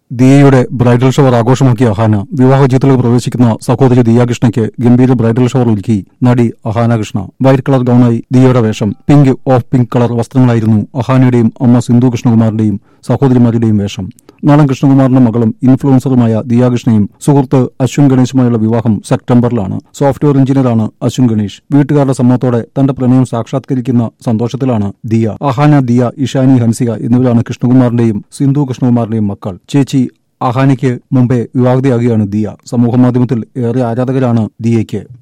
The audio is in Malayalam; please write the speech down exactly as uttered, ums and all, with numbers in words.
ദിയയുടെ ബ്രൈഡൽ ഷവർ ആഘോഷമാക്കിയ അഹാന വിവാഹ ജീവിതത്തിലേക്ക് പ്രവേശിക്കുന്ന സഹോദരി ദിയ കൃഷ്ണയ്ക്ക് ഗംഭീര ബ്രൈഡൽ ഷവർ ഒരുക്കി നടി അഹാന കൃഷ്ണ. വൈറ്റ് കളർ ഗൌണായി ദിയയുടെ വേഷം. പിങ്ക് ഓഫ് പിങ്ക് കളർ വസ്ത്രങ്ങളായിരുന്നു അഹാനയുടെയും അമ്മ സിന്ധു കൃഷ്ണകുമാറിന്റെയും സഹോദരിമാരുടെയും വേഷം. നടൻ കൃഷ്ണകുമാറിന്റെ മകളും ഇൻഫ്ലുവൻസറുമായ ദിയ കൃഷ്ണയും സുഹൃത്ത് അശ്വിൻ ഗണേശുമായുള്ള വിവാഹം സെപ്റ്റംബറിലാണ്. സോഫ്റ്റ്വെയർ എഞ്ചിനീയറാണ് അശ്വിൻ ഗണേഷ്. വീട്ടുകാരുടെ സമ്മതത്തോടെ തന്റെ പ്രണയം സാക്ഷാത്കരിക്കുന്ന സന്തോഷത്തിലാണ് ദിയ. അഹാന, ദിയ, ഇഷാനി, ഹൻസിക എന്നിവരാണ് കൃഷ്ണകുമാറിന്റെയും സിന്ധു കൃഷ്ണകുമാറിന്റെയും മക്കൾ. ചേച്ചി അഹാനയ്ക്ക് മുമ്പേ വിവാഹിതയാകുകയാണ് ദിയ. സമൂഹമാധ്യമത്തിൽ ഏറെ ആരാധകരാണ് ദിയയ്ക്ക്.